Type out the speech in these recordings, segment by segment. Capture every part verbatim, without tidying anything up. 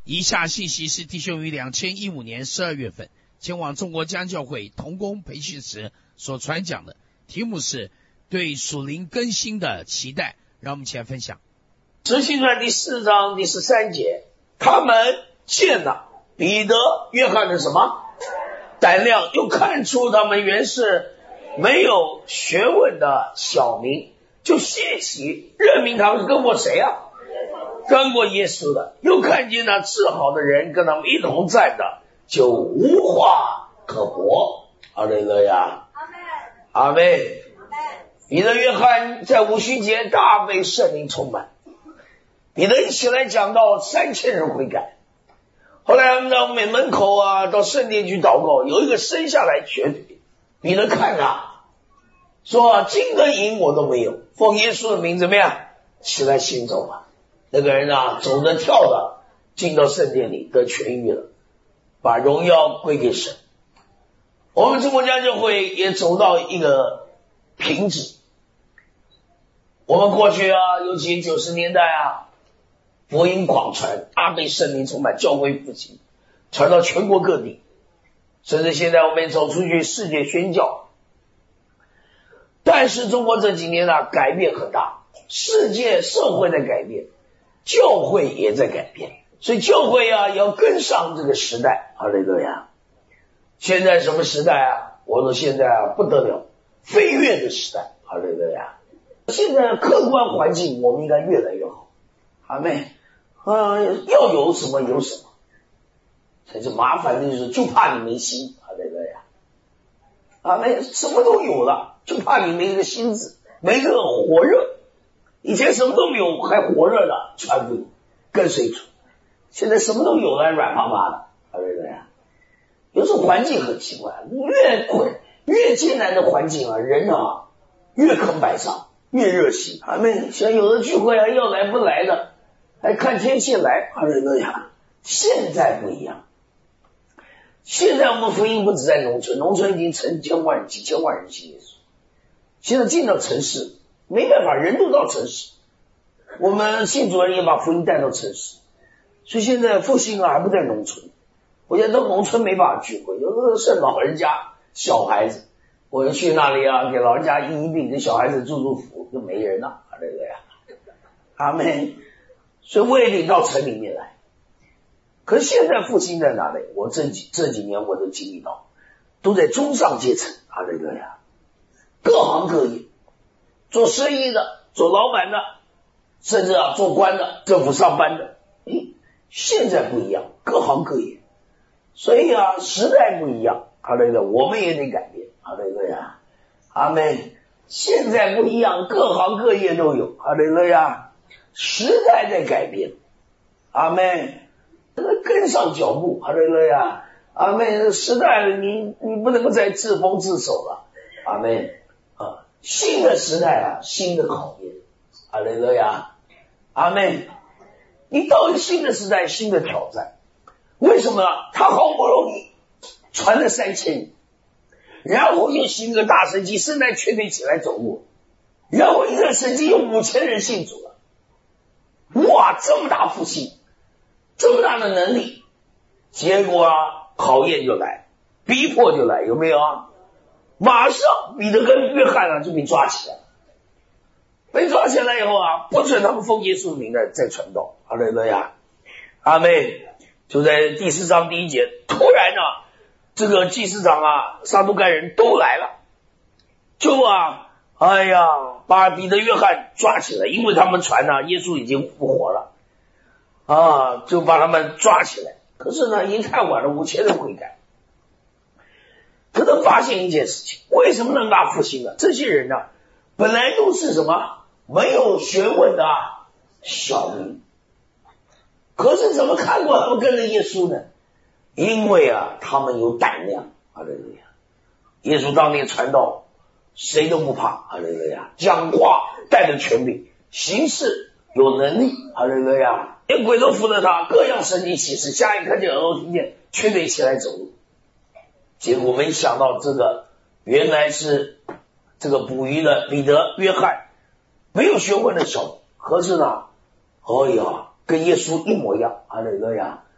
以下信息是弟兄于二零一五年十二月份前往中国江教会同工培训时所传讲的，题目是对属灵更新的期待。让我们一起来分享。 使徒行传第四章第十三节，他们见了彼得、约翰的什么胆量，又看出他们原是没有学问的小民，就谢喜，认明他们是跟过谁啊？跟过耶稣的。又看见那治好的人跟他们一同站的，就无话可驳。哈利路亚，阿们。彼得、约翰在五旬节大被圣灵充满，彼得一起来讲到三千人悔改。后来他们到门门口啊，到圣殿去祷告，有一个生下来瘸腿，彼得看他说：金跟银我都没有，奉耶稣的名怎么样？起来行走吧。那个人啊，走着跳的进到圣殿里得痊愈了，把荣耀归给神。我们中国家教会也走到一个瓶颈。我们过去啊，尤其九十年代啊，福音广传，大被圣灵充满，教会复兴，传到全国各地，甚至现在我们走出去世界宣教。但是中国这几年啊，改变很大，世界社会在改变，教会也在改变，所以教会啊要跟上这个时代。哈利路亚！现在什么时代啊？我说现在啊不得了，飞跃的时代。哈利路亚！现在客观环境我们应该越来越好。阿们，呃，要有什么有什么，才是麻烦的就是就怕你没心。哈利路亚！阿们，什么都有了，就怕你没这个心智，没这个火热。以前什么都没有还火热的传福音跟随主，现在什么都有了软趴趴的。哈利路亚！有时候环境很奇怪，越困越艰难的环境啊，人啊越肯摆上，越热心。阿们，像有的聚会啊，要来不来的，还看天气来。哈利路亚！现在不一样，现在我们福音不止在农村，农村已经成千万人、几千万人信耶稣。现在进到城市，没办法，人都到城市。我们信主人也把福音带到城市，所以现在复兴啊还不在农村。我觉得到农村没办法聚会，有的是老人家、小孩子，我就去那里啊，给老人家医医病，给小孩子祝祝福，就没人了。哈利路亚，阿们。所以我也得到城里面来。可是现在复兴在哪里？我这几这几年我都经历到，都在中上阶层。哈利路亚，各行各业，做生意的，做老板的，甚至啊做官的，政府上班的。诶，现在不一样，各行各业。所以啊，时代不一样。哈利路亚，我们也得改变。哈利路亚，阿们。现在不一样，各行各业都有。哈利路亚，时代在改变。阿们，跟上脚步。哈利路亚，阿们。时代你你不能够再自封自守了。阿们啊，新的时代啊，新的考验。哈利路亚，阿们。你到了新的时代，新的挑战。为什么呢？他好不容易传了三千人，然后又行个大神迹，生来瘸腿起来走路，然后一个神迹有五千人信主了。哇，这么大复兴，这么大的能力，结果啊，考验就来，逼迫就来，有没有啊？马上彼得跟约翰啊就被抓起来了，被抓起来以后啊，不准他们奉耶稣名的再传道。哈利路亚，阿们。就在第四章第一节，突然呢、啊，这个祭司长啊、撒都该人都来了，就啊，哎呀，把彼得、约翰抓起来，因为他们传呢、啊，耶稣已经复活了啊，就把他们抓起来。可是呢，已经太晚了，五千人悔改。可他发现一件事情，为什么能大复兴呢？这些人呢、啊，本来都是什么没有学问的小民。可是怎么看过他们跟着耶稣呢？因为啊，他们有胆量。哈利路亚！耶稣当年传道，谁都不怕。哈利路亚！讲话带着权柄，行事有能力。哈利路亚！连鬼都服了他，各样神迹奇事，瞎眼看见，耳朵听见，瘸腿起来走路。结果没想到，这个原来是这个捕鱼的彼得、约翰，没有学问的小，可是呢，哎呀。跟耶稣一模一样。哈利路亚！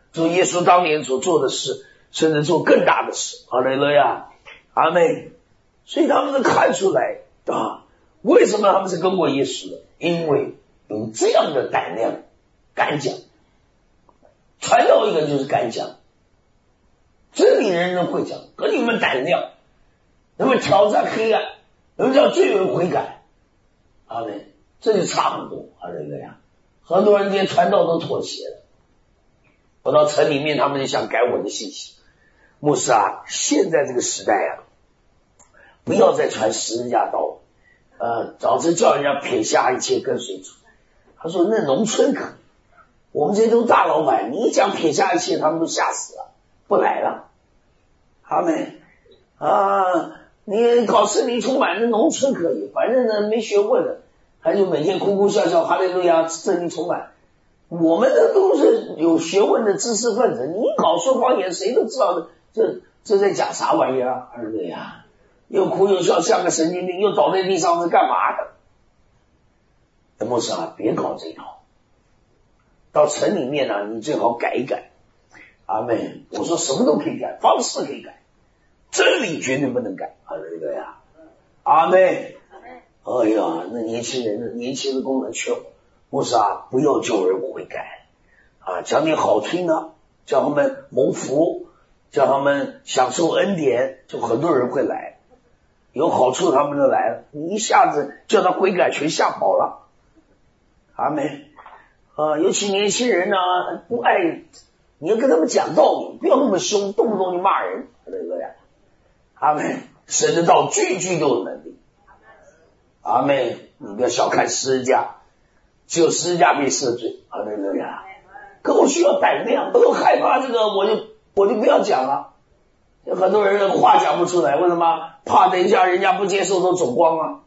主耶稣当年所做的事，甚至做更大的事。哈利路亚，阿们。所以他们是看出来啊，为什么他们是跟过耶稣的？因为有这样的胆量，敢讲。传道一个就是敢讲，真理人人会讲，可你们胆量，那么挑战黑暗，那么叫罪人悔改。阿们，这就差很多。哈利路亚，很多人连传道都妥协了。我到城里面，他们就想改我的信息。牧师啊，现在这个时代啊，不要再传十字架道，呃，早知叫人家撇下一切跟随主。他说那农村可以，我们这些都大老板，你一讲撇下一切，他们都吓死了，不来了。阿们啊，你搞圣灵充满，那农村可以，反正呢没学问的，他就每天哭哭笑笑，哈利路亚，圣灵充满。我们这都是有学问的知识分子，你搞说方言，谁都知道这这在讲啥玩意儿啊？儿子呀，又哭又笑，像个神经病，又倒在地上是干嘛的？那牧师啊，别搞这套。到城里面呢、啊，你最好改一改。阿妹，我说什么都可以改，方式可以改，真理绝对不能改。儿子呀，阿妹，哎呀，那年轻人的年轻的功能缺。牧师啊，不要叫人悔改啊，讲点好听的，叫他们蒙福，叫他们享受恩典，就很多人会来，有好处他们就来了。你一下子叫他悔改，全吓跑了。阿们啊，尤其年轻人呢、啊，不爱，你要跟他们讲道理，不要那么凶，动不动就骂人，对不对？阿们，神的道句句都有能力。阿们，你不要小看十字架。只有十字架被赦罪，啊，对不对呀？可我需要胆量，我都害怕这个，我就我就不要讲了。有很多人话讲不出来，为什么？怕等一下人家不接受都走光了，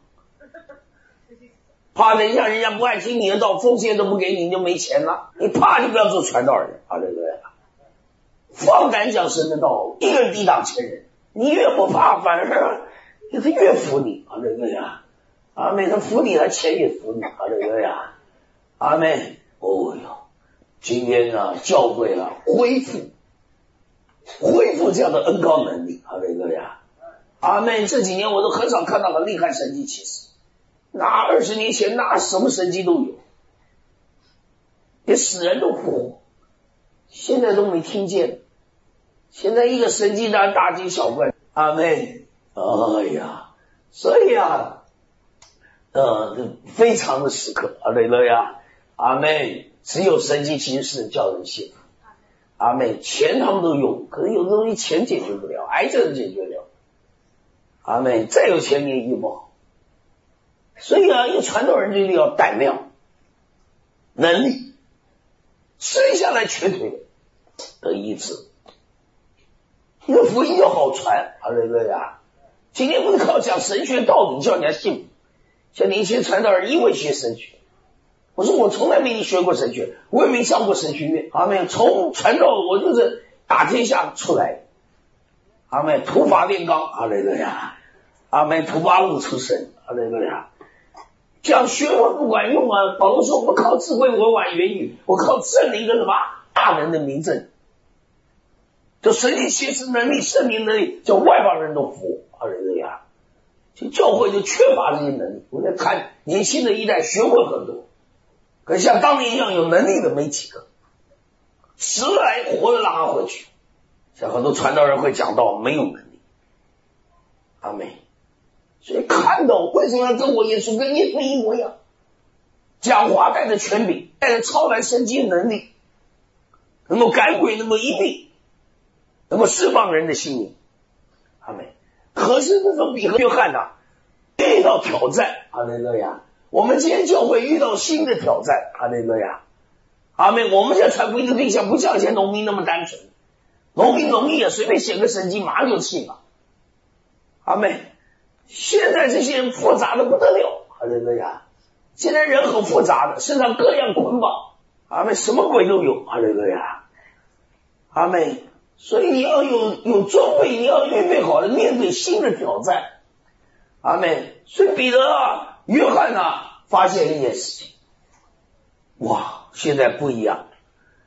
怕等一下人家不爱听你的道，奉献都不给你，你就没钱了。你怕就不要做传道人，啊，对不对？放胆讲神的道，一个人抵挡千人，你越不怕，反而他越服你，啊，对不对呀？啊，每他服你，他钱也服你，啊，对不对呀？阿妹，哦哟，今天呢，教会啊恢复恢复这样的恩膏能力，哈利路亚。阿妹，这几年我都很少看到很厉害神迹奇事，那二十年前那什么神迹都有，连死人都复活，现在都没听见。现在一个神迹单大惊小怪，阿妹，哎呀，所以啊，呃，非常的时刻，哈利路亚。阿妹，只有神迹奇事叫人信。阿妹，钱他们都有，可是有的东西钱解决不了，癌症解决了。阿妹，再有钱你也医不好。所以啊，一个传道人就一定要胆量、能力，生下来瘸腿的医治。一个福音就好传，哈利路亚。今天不是靠讲神学道理叫人家信，像年轻传道人因为学神学。我说我从来没学过神学，我也没上过神学院。阿妹，从传道我就是打天下出来。阿妹，土法炼钢，阿利路亚。阿妹，土八路出身，阿利路亚。讲学问不管用啊！保罗说我靠智慧文婉言语，我靠圣灵的什么大能的名证，就神力启示能力、圣灵能力，叫外邦人都服，阿利路亚。就教会就缺乏这些能力。我在看年轻的一代学问很多。可像当年一样有能力的没几个，死来活的让他回去。像很多传道人会讲到没有能力，阿妹，所以看到为什么要跟我耶稣跟耶稣一模一样，讲话带着权柄，带着超然神经能力，能够赶鬼，能够医病，能够释放人的心灵，阿妹。可是这种比和约翰呐，遇到挑战，阿利路亚。我们今天教会遇到新的挑战，哈利路亚，阿们。我们现在传福音的对象不像以前农民那么单纯，农民容易啊，随便写个神迹马上就信了，阿们。现在这些人复杂的不得了，哈利路亚。现在人很复杂的，身上各样捆绑，阿们，什么鬼都有，哈利路亚，阿们。所以你要有有装备，你要预备好了面对新的挑战，阿们。所以彼得啊。约翰啊，发现一件事情，哇，现在不一样，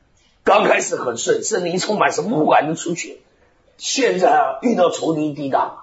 刚开始很顺，圣灵充满，什么不管就出去。现在啊，遇到仇敌抵挡，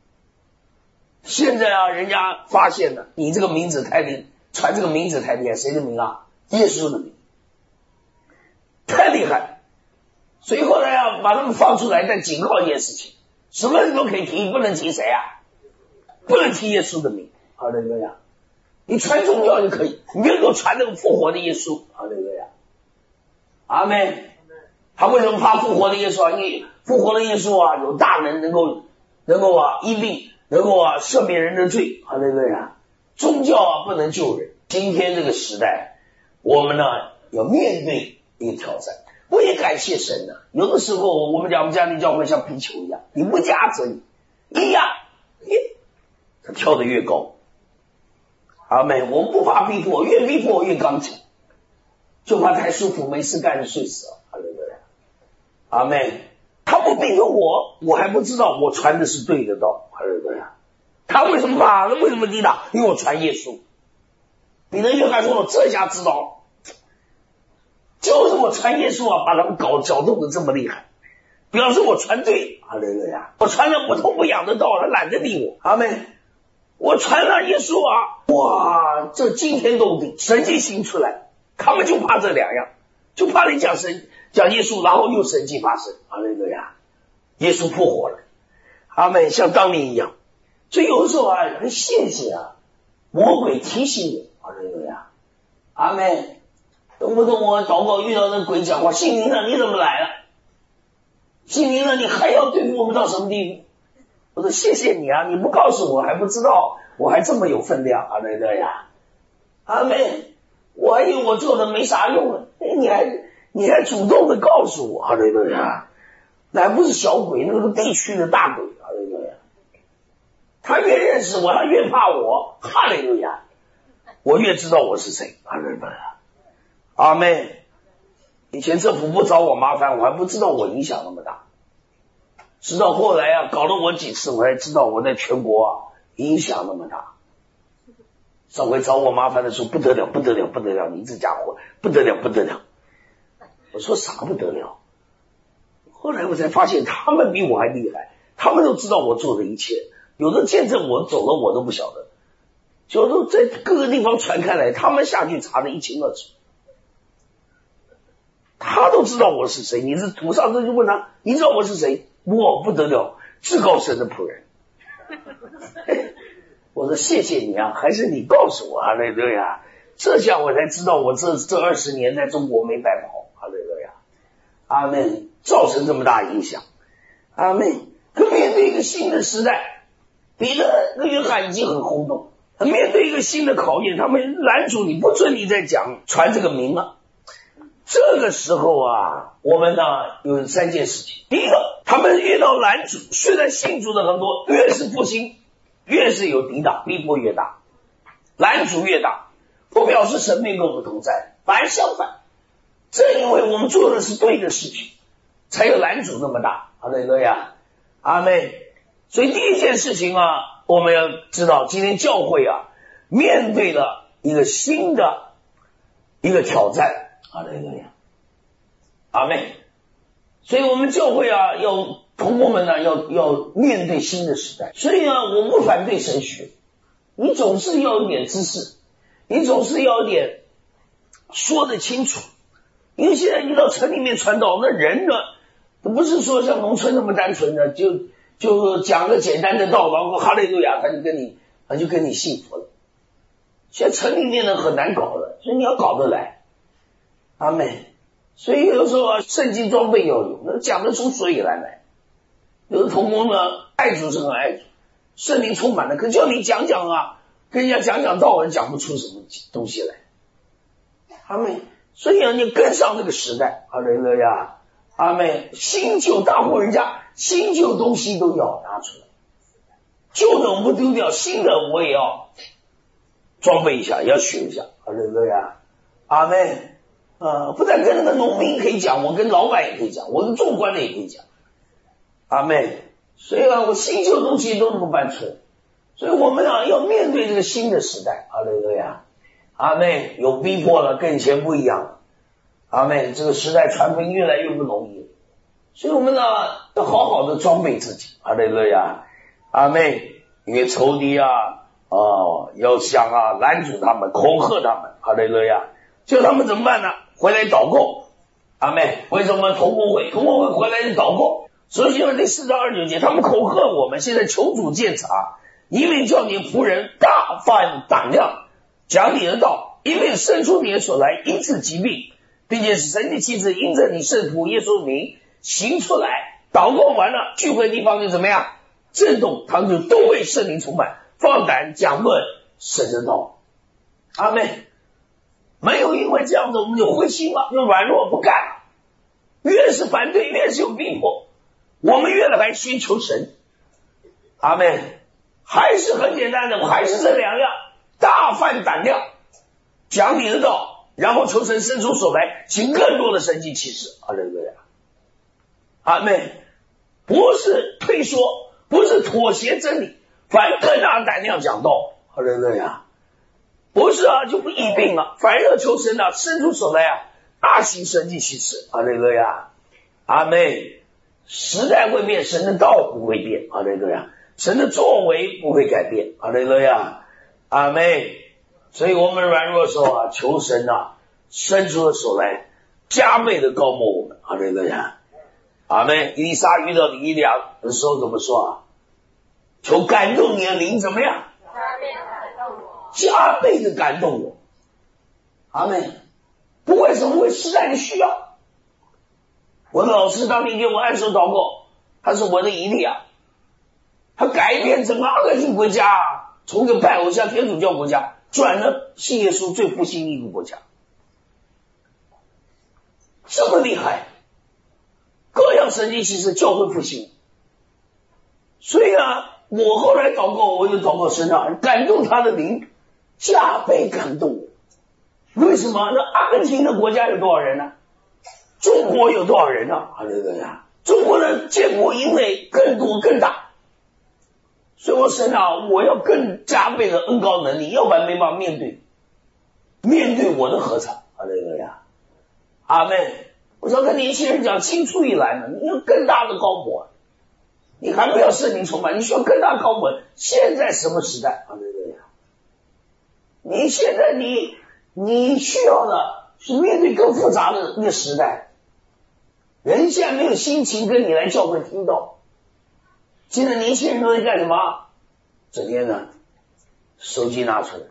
现在啊，人家发现了你这个名字太厉，传这个名字太厉害，谁的名啊？耶稣的名，太厉害。所以后来啊，把他们放出来，但警告一件事情：什么人都可以提，不能提谁啊？不能提耶稣的名。好的，对呀。你传宗教就可以，你就给我传那个复活的耶稣。好的，对呀。阿们。他为什么怕复活的耶稣啊？因为复活的耶稣啊，有大能，能够能够啊医病，能够啊赦免人的罪。好的，对呀。宗教啊不能救人。今天这个时代，我们呢要面对一个挑战。我也感谢神呢、啊。有的时候我们讲我们家庭教会像皮球一样，你不压着你，一压，他跳得越高。阿们，我们不怕逼迫，越逼迫越刚强，就怕太舒服没事干就睡死了。对不对？阿们，他不逼迫我，我还不知道我传的是对的道。对不对？他为什么怕？为什么抵挡？因为我传耶稣。彼得约翰说：“我这下知道了。”就是我传耶稣啊，把他们搞搅动的这么厉害，表示我传对。哈利路亚！我传了不痛不痒的道，他懒得理我。阿们，我传了耶稣啊，哇，这惊天动地，神迹行出来，他们就怕这两样，就怕你讲神讲耶稣，然后又神迹发生。哈利路亚！耶稣复活了，阿们，像当年一样。所以有的时候啊，很谢谢啊，魔鬼提醒我。哈利路亚！阿们。动不动我祷告遇到那鬼讲话，信灵了你怎么来了？信灵了你还要对付我们到什么地步？我说谢谢你啊，你不告诉我还不知道，我还这么有分量啊，对对呀，阿们，我还以为我做的没啥用了，哎，你还你还主动的告诉我，啊对对呀，那还不是小鬼，那个地区的大鬼，啊对对呀，他越认识我，他越怕我，哈利路亚，我越知道我是谁，啊对对呀。阿妹，以前政府不找我麻烦，我还不知道我影响那么大，直到后来啊，搞了我几次，我才知道我在全国啊影响那么大。上回找我麻烦的时候不得了，不得了，不得了，你这家伙不得了，不得了。我说啥不得了？后来我才发现他们比我还厉害，他们都知道我做的一切，有的见证我走了我都不晓得，就都在各个地方传开来，他们下去查得一清二楚。他都知道我是谁，你是土上这就问他，你知道我是谁？我不得了，至高神的仆人。我说谢谢你啊，还是你告诉我啊，对对呀，这下我才知道我这这二十年在中国没白跑，啊对对呀，阿们，造成这么大影响，阿们。可面对一个新的时代，彼得跟约翰已经很轰动，面对一个新的考验，他们拦阻你，不准你再讲传这个名了。这个时候啊，我们呢有三件事情。第一个，他们遇到拦阻，虽然信主的很多，越是复兴，越是有抵挡，逼迫越大，拦阻越大，不表示神没跟我们同在，反而相反，正因为我们做的是对的事情，才有拦阻那么大。好的，各位啊，阿们。所以第一件事情啊，我们要知道，今天教会啊，面对了一个新的一个挑战。好的，各位，阿们。所以我们教会啊，要同工们呢，要要面对新的时代。所以呢，我不反对神学，你总是要有点知识，你总是要有点说得清楚。因为现在你到城里面传道，那人呢，不是说像农村那么单纯的，就就讲个简单的道，然后哈利路亚，他就跟你他就跟你信服了。现在城里面呢很难搞的，所以你要搞得来。阿们。所以有的时候啊，圣经装备要有，那讲得出所以然来。有的同工呢，爱主是很爱主，圣灵充满了，可叫你讲讲啊，跟人家讲讲道文，讲不出什么东西来。阿们。所以啊，你跟上这个时代，哈利路亚，阿们。新旧大户人家，新旧东西都要拿出来，旧的我们不丢掉，新的我也要装备一下，也要学一下，哈利路亚，阿们。呃，不但跟那个农民可以讲，我跟老板也可以讲，我跟做官的也可以讲，阿们。所以啊，我新旧东西都能够搬出来，所以我们啊要面对这个新的时代，哈利路亚，阿们。有逼迫了，跟以前不一样了， 阿妹，这个时代传福音越来越不容易，所以我们呢要好好的装备自己。哈利路亚，阿妹，因为仇敌啊，哦，要想啊拦阻他们，恐吓他们。哈利路亚，就他们怎么办呢？回来祷告。阿妹，为什么同工会同工会回来祷告？所以现在第四章二十九节，他们恐吓我们，现在求主鉴察，因为叫你仆人大发胆量，讲你的道，因为生出你的手来医治疾病，并且使神的奇事因着你圣仆耶稣名行出来。祷告完了，聚会地方就怎么样？震动，他们就都为圣灵充满，放胆讲论神的道。阿妹，没有因为这样子我们就灰心了，就软弱不干了。越是反对，越是有逼迫，我们越来寻求神。阿妹，还是很简单的，还是这两样，大发胆量讲你的道，然后求神伸出手来行更多的神迹奇事。哈利路亚，阿妹，不是退缩，不是妥协真理，反而更大的胆量讲道。哈利路亚，不是啊就不疫病了，反而要求神啊伸出手来啊大行神迹奇事。哈利路亚，阿妹，时代会变，神的道不会变。哈利路亚，神的作为不会改变。哈利路亚，阿妹，所以我们软弱的时候啊，求神啊伸出了手来，加倍的高摩我们。哈利路亚，阿妹，以利沙遇到以利亚的时候怎么说啊？求感动你的灵怎么样？加倍的感动我。阿妹，不为什么，为时代的需要。我的老师当年给我按手祷告，他是我的以利亚，他改变整个阿根廷国家，从一个拜偶像天主教国家转了信耶稣最复兴的一个国家，这么厉害，各样神迹奇事，教会复兴。所以啊，我后来祷告，我就祷告神啊，感动他的灵，加倍感动我。为什么？那阿根廷的国家有多少人呢？中国有多少人呢？啊，对对呀，中国的建国因为更多更大，所以我神啊，我要更加倍的恩高能力，要不然没办法面对面对我的合场。啊，对对呀，阿妹，我说跟年轻人讲，青出于蓝呢，你有更大的高模，你还不要圣灵充满，你需要更大的高模。现在什么时代？啊，对对呀，你现在你你需要的是面对更复杂的那个时代。人现在没有心情跟你来教会听到，现在年轻人都在干什么？整天呢，手机拿出来，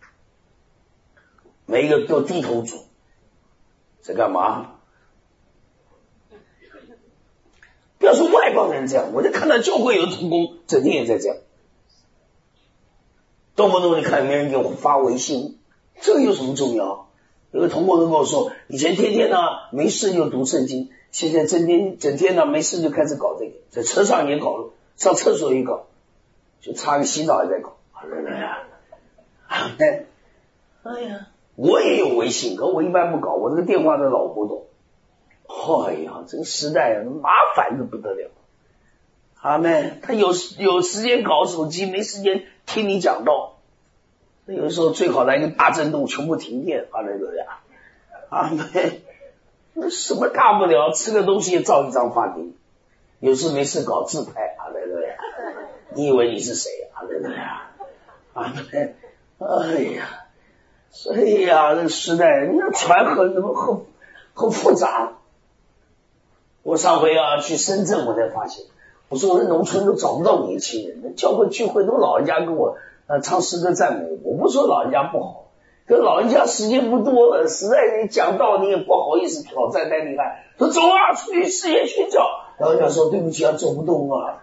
每一个都低头族，在干嘛？不要说外邦人这样，我就看到教会有的同工整天也在这样，动不动你看没人给我发微信，这个有什么重要？有个同工跟我说，以前天天呢没事就读圣经，现在整天整天呢没事就开始搞这个，在车上也搞，上厕所也搞，就差个洗澡也在搞。哎呀，哎呀，我也有微信，可我一般不搞，我这个电话都老不懂。哎呀，这个时代啊，麻烦的不得了。阿妹，他有有时间搞手机，没时间听你讲道。有的时候最好来个大震动，全部停电。阿妹对呀，阿妹，那什么大不了，吃个东西照一张发给你。有事没事搞自拍。阿妹对呀，你以为你是谁？阿妹对呀，阿妹，哎呀，所以呀，这个时代，你要传很很很复杂。我上回啊去深圳，我才发现，我说我在农村都找不到年轻人，那教会聚会都老人家跟我呃唱诗歌赞美。我不说老人家不好，可老人家时间不多了，实在你讲道你也不好意思挑战太厉害，说走啊，出去事业寻找。老人家说对不起啊，走不动啊。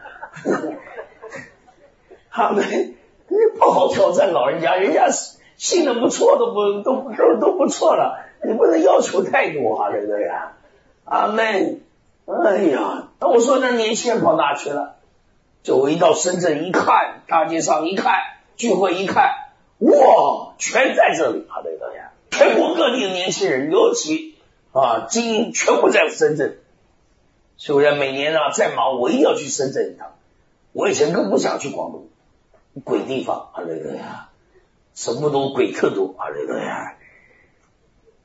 他们你不好挑战老人家，人家信的不错，都不都都都不错了，你不能要求太多啊，对不对呀？阿门。哎呀，那我说那年轻人跑哪去了？就我一到深圳一看，大街上一看，聚会一看，哇，全在这里。好的，大家，全国各地的年轻人，尤其啊精英，全部在深圳。所以我每年啊再忙，我一定要去深圳一趟。我以前更不想去广东，鬼地方。好的，大家，什么都鬼特多。好的，大家，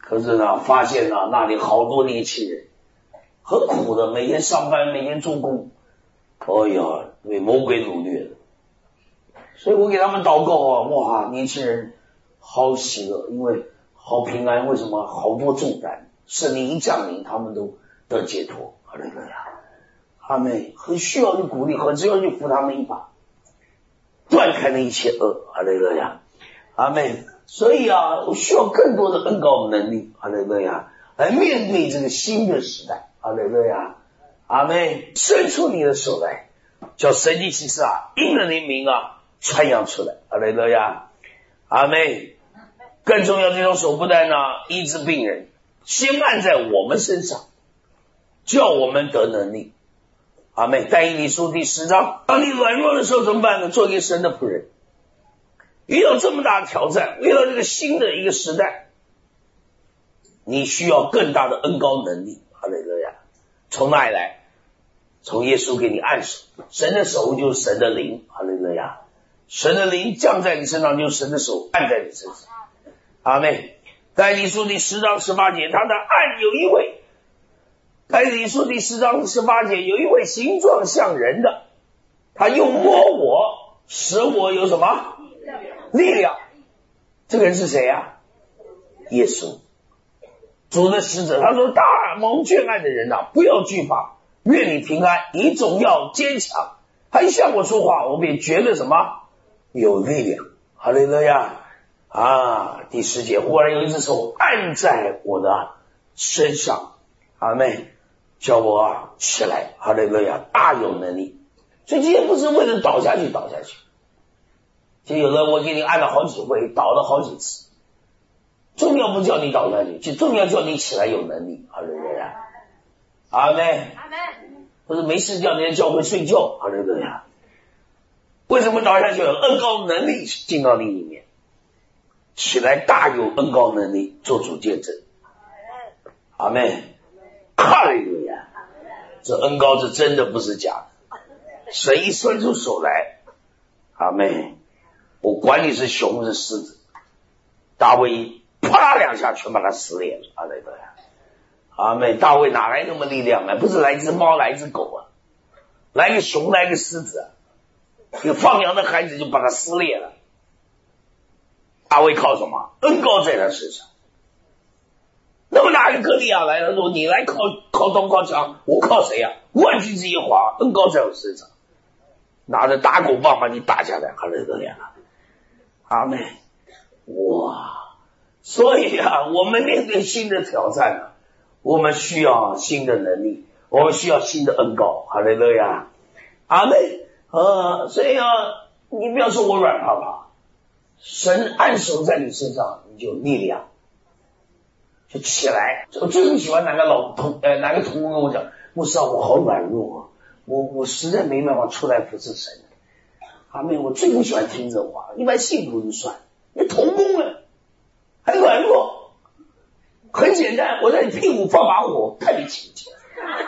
可是呢，发现呢那里好多年轻人很苦的，每天上班，每天做工，哎呀，被魔鬼掳掠了。所以我给他们祷告啊，哇，年轻人好喜乐，因为好平安。为什么？好多重担，圣灵一降临，他们都得解脱。哈利路亚，阿们，很需要你鼓励，很需要你扶他们一把，断开那一切恶。哈利路亚，阿们。所以啊，我需要更多的恩膏能力。哈利路亚，来面对这个新的时代。哈利路亚，阿们，伸出你的手来，叫神迹奇事啊，因着你名啊传扬出来。哈利路亚，阿们。更重要，这种手不但呢医治病人，先按在我们身上，叫我们得能力。阿们。但以理书第十章，当你软弱的时候怎么办呢？做一个神的仆人。遇到这么大的挑战，遇到这个新的一个时代，你需要更大的恩膏能力。哈利路亚，从哪里来？从耶稣给你按手，神的手就是神的灵。哈利路亚，神的灵降在你身上，就是神的手按在你身上。阿们。但以理书第十章十八节，他的按有一位，但以理书第十章十八节，有一位形状像人的，他又摸我，使我有什么力量？这个人是谁啊？耶稣，主的使者。他说，大蒙眷爱的人啊，不要惧怕，愿你平安，你总要坚强。他一向我说话，我便觉得什么有力量。哈利路亚啊！第十节，忽然有一只手按在我的身上，阿们，叫我啊起来。哈利路亚，大有能力。所以今天不是为了倒下去倒下去，就有的我给你按了好几回，倒了好几次。重要不叫你倒下去，就重要叫你起来有能力。哈利路亚，阿们，不是没事叫人家教会睡觉。哈利路亚，为什么倒下去？有恩膏能力进到你里面，起来大有恩膏能力，做主见证。阿们，哈利路亚，这恩膏是真的，不是假的。神一伸出手来，阿们，我管你是熊是狮子，大卫啪啦两下全把他撕裂了。哈利路亚，阿们，大卫哪来那么力量呢？不是来一只猫，来一只狗啊，来个熊，来个狮子啊，一个放羊的孩子就把他撕裂了。大卫靠什么？恩膏在他身上。那么哪个歌利亚来了说，你来靠靠东靠墙，我靠谁呀、啊？万军之耶和华，恩膏在我身上，拿着打狗棒把你打下来。哈利路亚，阿们。哇，所以啊，我们面对新的挑战啊，我们需要新的能力，我们需要新的恩膏。哈利路亚，阿们。呃，所以啊，你不要说我软趴趴，神按手在你身上，你就有力量，就起来。我最很喜欢哪个老同呃哪个同工跟我讲，牧师啊，我好软弱，我我实在没办法出来服侍神。阿妹，我最不喜欢听这话，一般信徒就算，你同工了还软弱，很简单，我在你屁股放把火，看你起不起来。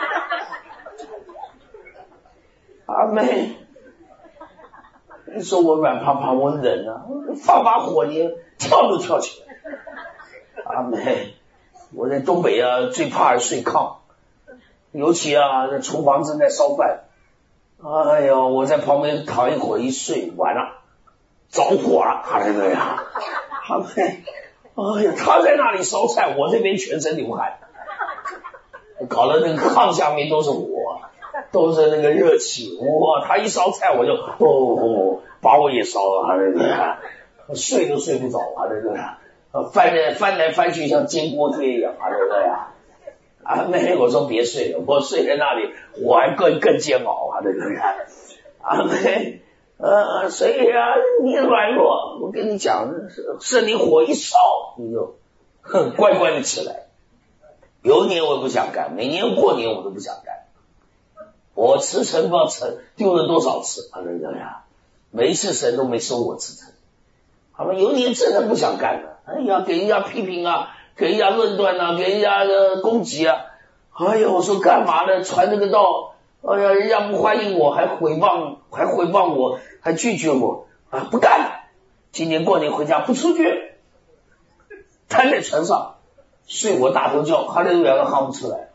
阿妹，你说我软趴趴，我忍啊，放把火你跳都跳起来。阿妹，我在东北啊，最怕睡炕，尤其啊，在厨房正在烧饭，哎呀，我在旁边躺一会儿，一睡完了，着火了。哈利路亚，阿妹，哎呀，他在那里烧菜，我这边全身流汗，搞得那个炕下面都是火，都是那个热气，哇！他一烧菜，我就哦哦，把我也烧了。哈利路亚，睡都睡不着。哈利路亚，翻来翻来翻去像煎锅贴一样。哈利路亚，啊，妹，我说别睡了，我睡在那里我还更更煎熬。哈利路亚，啊妹，呃，所以啊，你软弱，我跟你讲，圣灵火一烧，你就哼乖乖的起来。有年我也不想干，每年过年我都不想干。我辞呈不知道呈丢了多少次。哈利路亚，每一次神都没收我辞呈。他们有年真的不想干了，哎呀，给人家批评啊，给人家论断啊，给人家的攻击啊。哎呀，我说干嘛呢？传这个道，哎呀，人家不欢迎我，还诽谤，还诽谤我，还拒绝我啊，不干了。今年过年回家不出去，瘫在床上， 睡我大头觉，哈利路亚都喊不出来，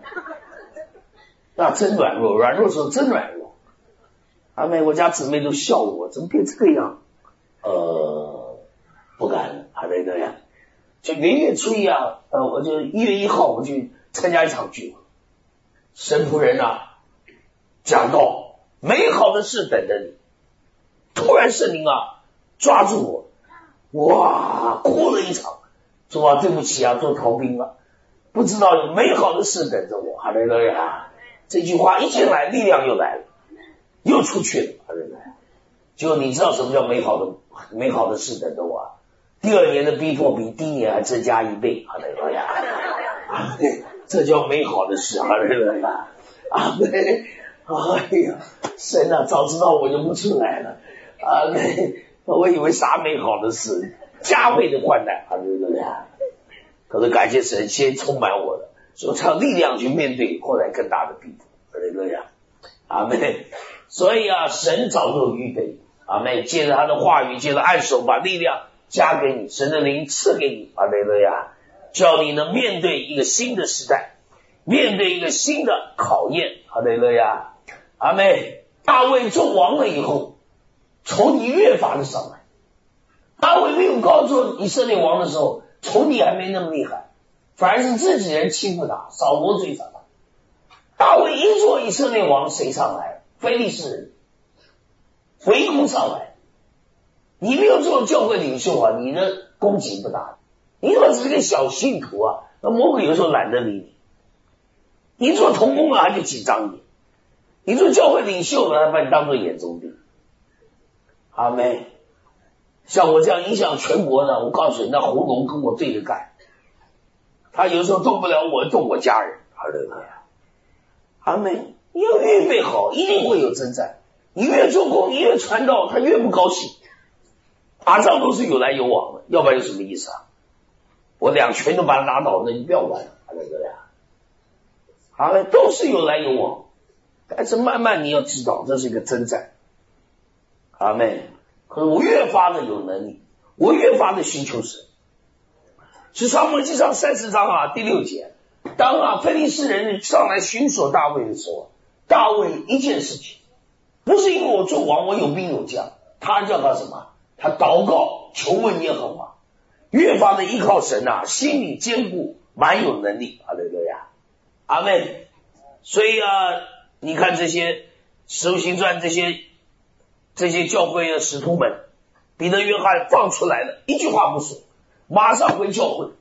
那真软弱，软弱时候真软弱。阿妹，我家姊妹都笑我，怎么变这个样？呃，不敢了，哈利路亚。就元月初一啊，呃，我就一月一号我去参加一场聚会，神仆人啊讲到美好的事等着你，突然圣灵啊抓住我，哇，哭了一场，说啊对不起啊，做逃兵了，不知道有美好的事等着我，哈利路亚。这句话一进来，力量又来了，又出去了，哈利路亚。就你知道什么叫美好的美好的事等着我啊？第二年的逼迫比第一年还增加一倍，哈利路亚，这叫美好的事，哈利路亚，阿门。哎呀，神啊，早知道我就不出来了，阿门。我以为啥美好的事，加倍的患难，哈利路亚。可是感谢神，先充满我了，所以才有力量去面对后来更大的逼迫，哈利路亚，阿门。所以啊，神早就预备，阿门。借着他的话语，借着按手，把力量加给你，神的灵赐给你，哈利路亚，叫你能面对一个新的时代，面对一个新的考验，哈利路亚，阿们。大卫做王了以后，仇敌越发的上来。大卫没有高做以色列王的时候，仇敌还没那么厉害，反而是自己人欺负他，扫罗追杀他。大卫一做以色列王，谁上来？非利士人围攻上来。你没有做教会领袖啊，你的攻击不大。你如果只是个小信徒啊，那魔鬼有时候懒得理你。你做同工啊，他就紧张你；你做教会领袖呢，他把你当作眼中钉。阿们。像我这样影响全国呢，我告诉你，那红龙跟我对着干，他有时候动不了我，动我家人。阿们，阿们，你要预备好，一定会有征战。你越做工，你越传道，他越不高兴。打仗都是有来有往的，要不然有什么意思啊？我两拳都把他打倒，那你不要玩了，阿们呀。好了，都是有来有往，但是慢慢你要知道，这是一个征战。阿们。可是我越发的有能力，我越发的寻求神。是撒母耳记上三十章啊第六节，当啊非利士人上来寻索大卫的时候，大卫一件事情，不是因为我做王，我有兵有将，他叫他什么？他祷告求问耶和华，越发的依靠神啊，心里坚固，蛮有能力。哈利路亚，阿们。所以啊，你看这些使徒行传这些这些教会的使徒们，彼得约翰放出来了，一句话不说，马上回教会。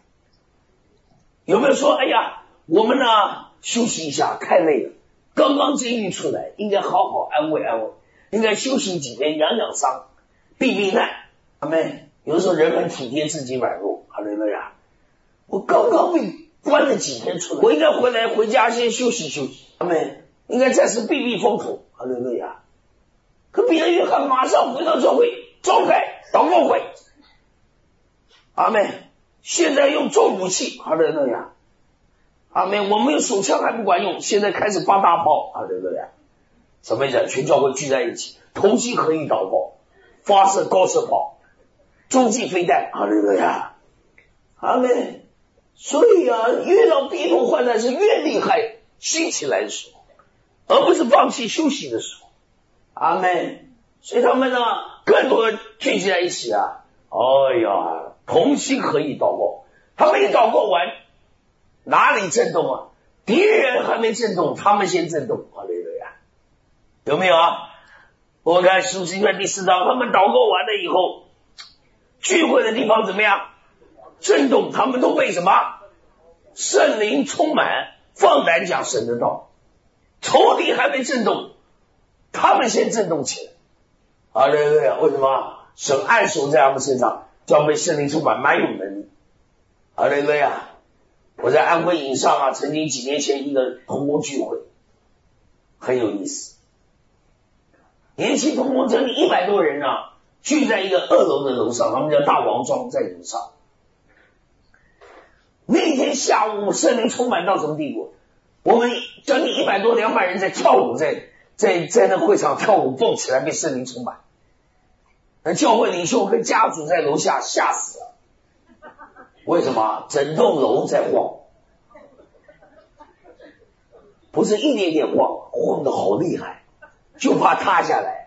有没有说哎呀我们呢休息一下，太累了，刚刚监狱出来，应该好好安慰安慰，应该休息几天，养养伤，避避难。阿们。有的时候人很体贴自己软弱，哈利路亚。我刚刚被关了几天出来，我应该回来回家先休息休息，阿们。应该暂时避避风头，哈利路亚。可彼得约翰马上回到教会召开祷告会，阿们。现在用重武器，哈利路亚，阿们。我们有手枪还不管用，现在开始发大炮，哈利路亚。什么意思？全教会聚在一起，同心合意祷告，发射高射炮，洲际飞弹，哈利路亚，阿们。所以啊，越到逼迫患难是越厉害兴起来的时候，而不是放弃休息的时候，阿们。所以他们呢更多的聚集在一起啊，哎呀，同心合意祷告。他们一祷告完，哪里震动啊？敌人还没震动，他们先震动，哈利路亚。有没有啊？我们看使徒行传第四章，他们祷告完了以后，聚会的地方怎么样？震动，他们都被什么？圣灵充满，放胆讲神的道。仇敌还没震动，他们先震动起来。啊，对对对，为什么？神按手在他们身上，叫被圣灵充满，蛮有能力。啊，对对呀。我在安徽营上啊，曾经几年前一个同工聚会，很有意思。年轻同工整理一百多人啊，聚在一个二楼的楼上，他们叫大王庄，在楼上。那天下午圣灵充满到什么地步？我们整理一百多两百人在跳舞，在在在那会场跳舞蹦起来，被圣灵充满。那教会领袖跟家主在楼下吓死了。 为什么？整栋楼在晃，不是一点点晃，晃得好厉害，就怕塌下来。